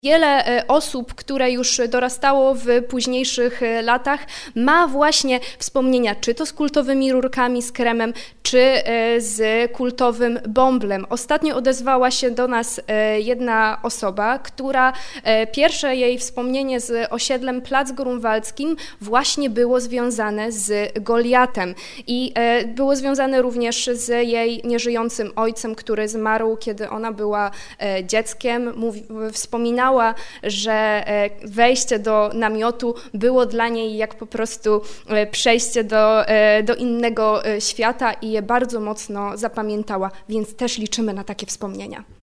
Wiele osób, które już dorastało w późniejszych latach, ma właśnie wspomnienia, czy to z kultowymi rurkami z kremem, czy z kultowym bąblem. Ostatnio odezwała się do nas jedna osoba, która pierwsze jej wspomnienie z osiedlem Plac Grunwaldzkim właśnie było związane z Goliatem i było związane również z jej nieżyjącym ojcem, który zmarł, kiedy ona była dzieckiem. Wspominała, że wejście do namiotu było dla niej jak po prostu przejście do innego świata i je bardzo mocno zapamiętała, więc też liczymy na takie wspomnienia.